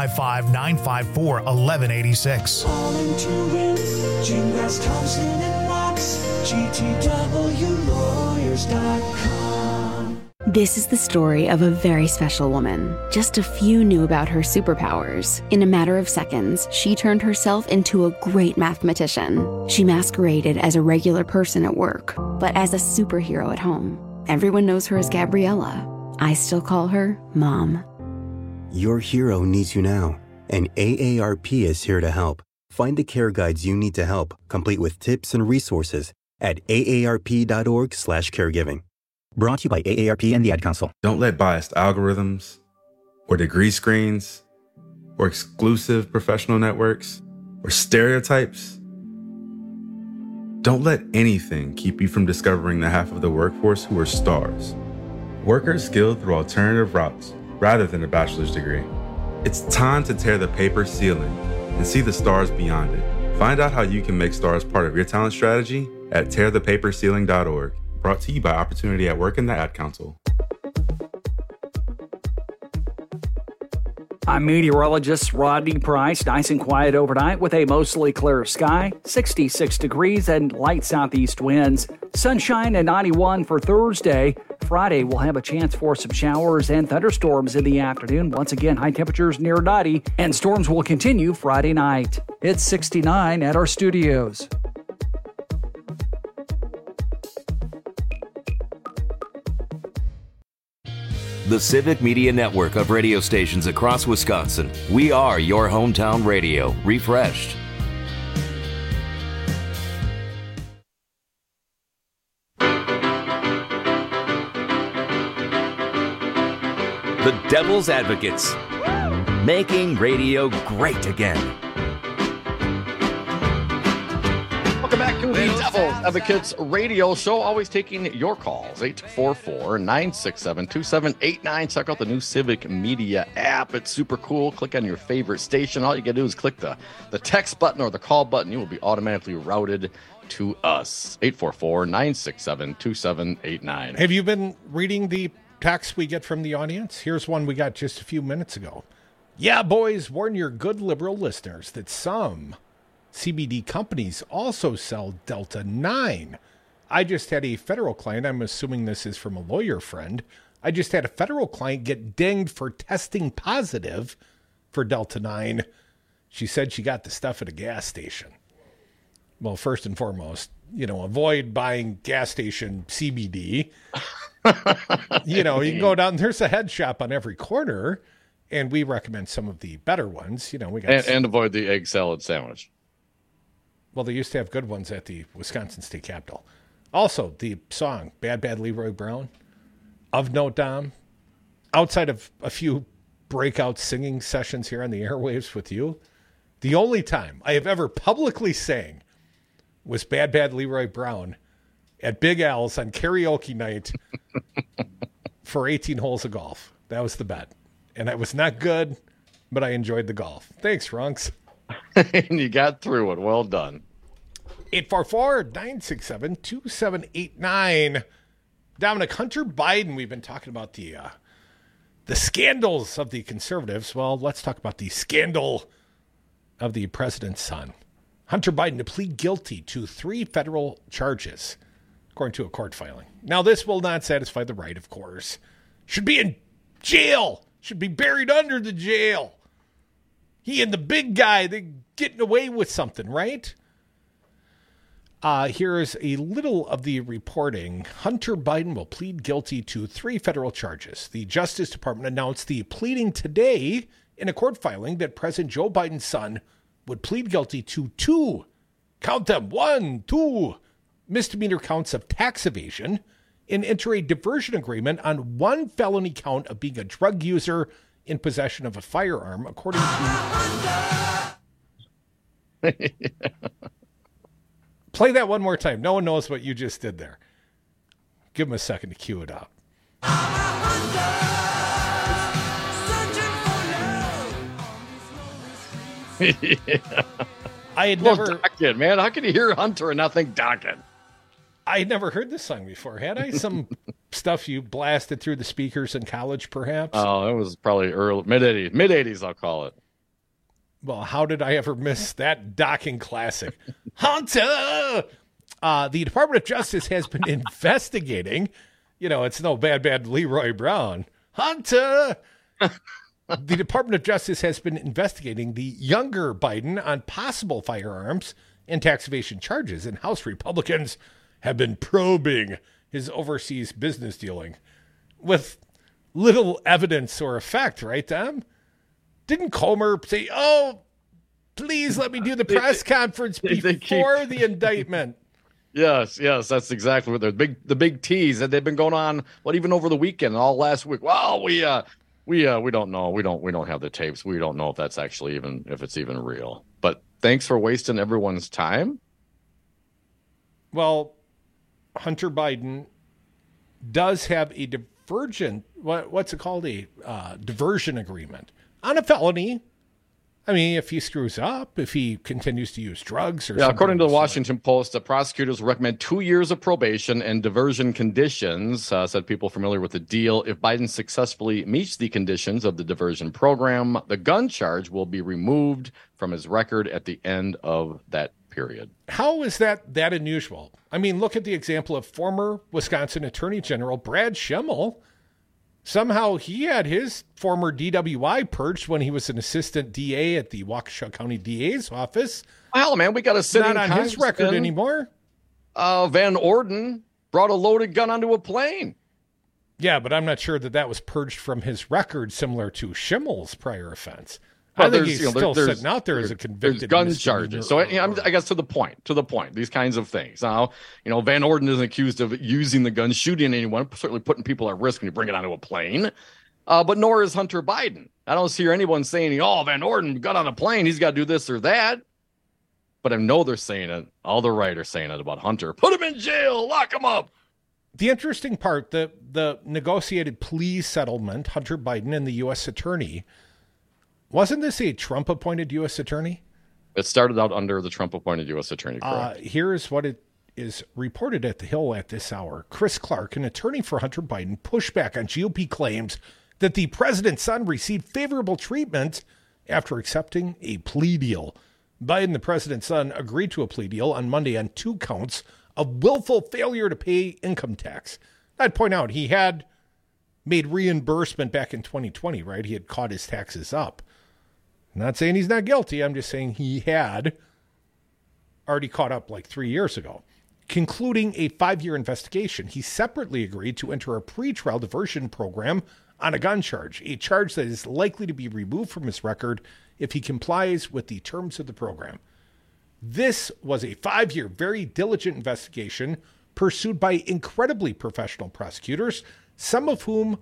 855-954-1186. All into it, Gingras, Thompson & Wachs, GTWlawyers.com. This is the story of a very special woman. Just a few knew about her superpowers. In a matter of seconds, she turned herself into a great mathematician. She masqueraded as a regular person at work, but as a superhero at home. Everyone knows her as Gabriella. I still call her Mom. Your hero needs you now, and AARP is here to help. Find the care guides you need to help, complete with tips and resources at aarp.org/caregiving. Brought to you by AARP and the Ad Council. Don't let biased algorithms or degree screens or exclusive professional networks or stereotypes. Don't let anything keep you from discovering the half of the workforce who are stars. Workers skilled through alternative routes rather than a bachelor's degree. It's time to tear the paper ceiling and see the stars beyond it. Find out how you can make stars part of your talent strategy at tearthepaperceiling.org. Brought to you by Opportunity at Work and the Ad Council. I'm meteorologist Rodney Price. Nice and quiet overnight with a mostly clear sky, 66 degrees and light southeast winds. Sunshine at 91 for Thursday. Friday, we'll have a chance for some showers and thunderstorms in the afternoon. Once again, high temperatures near 90, and storms will continue Friday night. It's 69 at our studios. The Civic Media Network of radio stations across Wisconsin. We are your hometown radio, refreshed. The Devil's Advocates, making radio great again. Welcome back to the Devil's Advocates radio show. Always taking your calls. 844-967-2789. Check out the new Civic Media app. It's super cool. Click on your favorite station. All you got to do is click the text button or the call button. You will be automatically routed to us. 844-967-2789. Have you been reading the texts we get from the audience? Here's one we got just a few minutes ago. Yeah, boys, warn your good liberal listeners that some CBD companies also sell Delta 9. I just had a federal client, I'm assuming this is from a lawyer friend, I just had a federal client get dinged for testing positive for Delta 9. She said she got the stuff at a gas station. Well, first and foremost, avoid buying gas station CBD. You can go down, there's a head shop on every corner, and we recommend some of the better ones. We got and avoid the egg salad sandwich. Well, they used to have good ones at the Wisconsin State Capitol. Also, the song Bad Bad Leroy Brown, of note, Dom, outside of a few breakout singing sessions here on the airwaves with you, the only time I have ever publicly sang was Bad Bad Leroy Brown at Big Al's on karaoke night for 18 holes of golf. That was the bet. And I was not good, but I enjoyed the golf. Thanks, Runks. And you got through it. Well done. 844-967-2789. Dominic, Hunter Biden, we've been talking about the scandals of the conservatives. Well, let's talk about the scandal of the president's son. Hunter Biden to plead guilty to 3 federal charges, according to a court filing. Now, this will not satisfy the right, of course. Should be in jail. Should be buried under the jail. He and the big guy, they're getting away with something, right? Here is a little of the reporting. Hunter Biden will plead guilty to 3 federal charges. The Justice Department announced the pleading today in a court filing that President Joe Biden's son would plead guilty to 2, count them, 1, 2, misdemeanor counts of tax evasion and enter a diversion agreement on 1 felony count of being a drug user in possession of a firearm, according to... Play that one more time. No one knows what you just did there. Give him a second to cue it up. Yeah. I had never... Docket, man. How can you hear Hunter and not think Docket? I had never heard this song before, had I? Some stuff you blasted through the speakers in college, perhaps? Oh, it was probably early, mid-80s, I'll call it. Well, how did I ever miss that docking classic? Hunter! The Department of Justice has been investigating. It's no bad Leroy Brown. Hunter! The Department of Justice has been investigating the younger Biden on possible firearms and tax evasion charges, and House Republicans have been probing his overseas business dealing with little evidence or effect, right, Tom? Didn't Comer say, please let me do the press conference before the indictment? Yes, that's exactly what the big tease that they've been going on, even over the weekend, all last week. Well, we don't know. We don't have the tapes. We don't know if that's actually if it's even real. But thanks for wasting everyone's time. Well, Hunter Biden does have a diversion. What's it called? A diversion agreement on a felony. I mean, if he screws up, if he continues to use drugs or something. According to the Washington Post, the prosecutors recommend 2 years of probation and diversion conditions, said people familiar with the deal. If Biden successfully meets the conditions of the diversion program, the gun charge will be removed from his record at the end of that period. How is that unusual? I mean, look at the example of former Wisconsin Attorney General Brad Schemmel. Somehow he had his former DWI purged when he was an assistant DA at the Waukesha County DA's office. Hell, man, we got a sitting not on his record anymore. Van Orden brought a loaded gun onto a plane. Yeah, but I'm not sure that was purged from his record, similar to Schimmel's prior offense. Well, I think he's still sitting out there as a convicted gun charges. So I guess to the point, these kinds of things. Now, Van Orden isn't accused of using the gun, shooting anyone, certainly putting people at risk when you bring it onto a plane. But nor is Hunter Biden. I don't hear anyone saying, Van Orden got on a plane, he's got to do this or that. But I know they're saying it. All the right are saying it about Hunter. Put him in jail, lock him up. The interesting part, the negotiated plea settlement, Hunter Biden and the U.S. attorney, wasn't this a Trump-appointed U.S. attorney? It started out under the Trump-appointed U.S. attorney, correct. Here's what it is reported at the Hill at this hour. Chris Clark, an attorney for Hunter Biden, pushed back on GOP claims that the president's son received favorable treatment after accepting a plea deal. Biden, the president's son, agreed to a plea deal on Monday on 2 counts of willful failure to pay income tax. I'd point out he had made reimbursement back in 2020, right? He had caught his taxes up. I'm not saying he's not guilty. I'm just saying he had already caught up like 3 years ago. Concluding a 5-year investigation, he separately agreed to enter a pretrial diversion program on a gun charge, a charge that is likely to be removed from his record if he complies with the terms of the program. This was a 5-year, very diligent investigation pursued by incredibly professional prosecutors, some of whom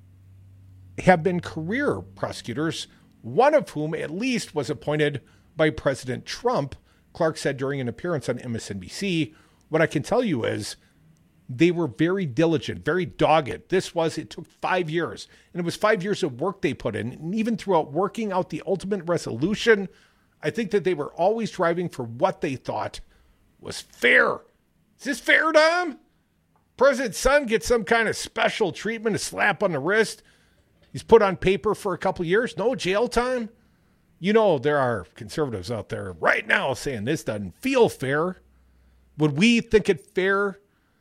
have been career prosecutors, one of whom at least was appointed by President Trump, Clark said during an appearance on MSNBC. What I can tell you is they were very diligent, very dogged. It took 5 years, and it was 5 years of work they put in. And even throughout working out the ultimate resolution, I think that they were always driving for what they thought was fair. Is this fair, Dom? President's son gets some kind of special treatment, a slap on the wrist. He's put on paper for a couple years. No jail time. There are conservatives out there right now saying this doesn't feel fair. Would we think it fair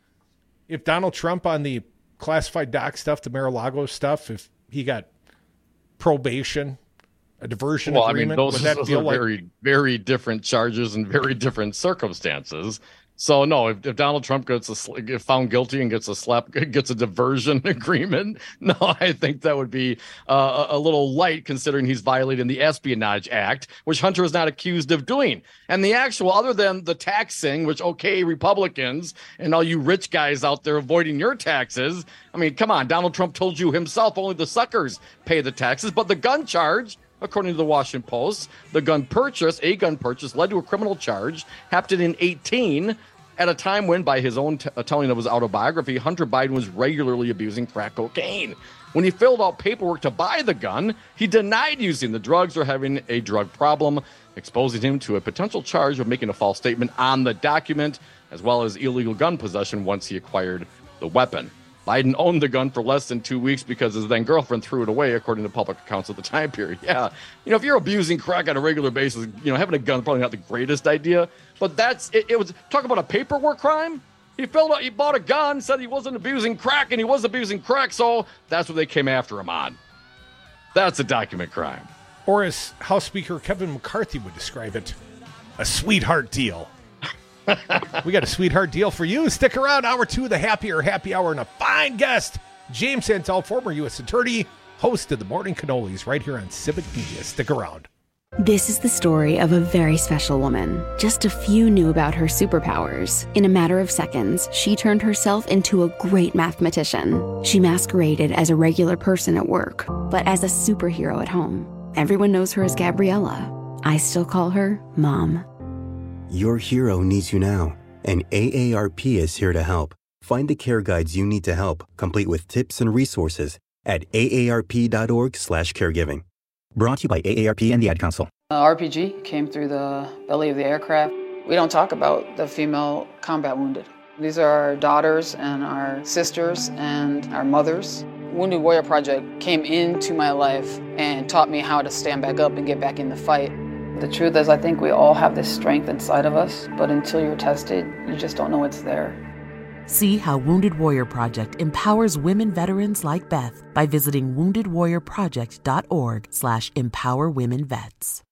if Donald Trump on the classified doc stuff, the Mar-a-Lago stuff, if he got probation, a diversion agreement? Those are very, very different charges and very different circumstances. So no, if Donald Trump gets found guilty and gets a diversion agreement, no, I think that would be a little light considering he's violating the Espionage Act, which Hunter is not accused of doing. And the actual, other than the taxing, which, okay, Republicans and all you rich guys out there avoiding your taxes. I mean, come on, Donald Trump told you himself only the suckers pay the taxes, but the gun charge, according to the Washington Post, a gun purchase led to a criminal charge, happened in 2018, at a time when, by his own telling of his autobiography, Hunter Biden was regularly abusing crack cocaine. When he filled out paperwork to buy the gun, he denied using the drugs or having a drug problem, exposing him to a potential charge of making a false statement on the document, as well as illegal gun possession once he acquired the weapon. Biden owned the gun for less than 2 weeks because his then girlfriend threw it away, according to public accounts at the time period. Yeah, if you're abusing crack on a regular basis, having a gun is probably not the greatest idea. But it was talk about a paperwork crime. He bought a gun, said he wasn't abusing crack, and he was abusing crack, so that's what they came after him on. That's a document crime. Or as House Speaker Kevin McCarthy would describe it, a sweetheart deal. We got a sweetheart deal for you. Stick around. Hour 2 of the Happy Hour, and a fine guest, James Santel, former U.S. attorney, host of the Morning Cannolis right here on Civic Media. Stick around. This is the story of a very special woman. Just a few knew about her superpowers. In a matter of seconds, she turned herself into a great mathematician. She masqueraded as a regular person at work, but as a superhero at home. Everyone knows her as Gabriella. I still call her Mom. Your hero needs you now, and AARP is here to help. Find the care guides you need to help, complete with tips and resources at aarp.org/caregiving. Brought to you by AARP and the Ad Council. RPG came through the belly of the aircraft. We don't talk about the female combat wounded. These are our daughters and our sisters and our mothers. Wounded Warrior Project came into my life and taught me how to stand back up and get back in the fight. The truth is, I think we all have this strength inside of us, but until you're tested, you just don't know it's there. See how Wounded Warrior Project empowers women veterans like Beth by visiting woundedwarriorproject.org/empowerwomenvets.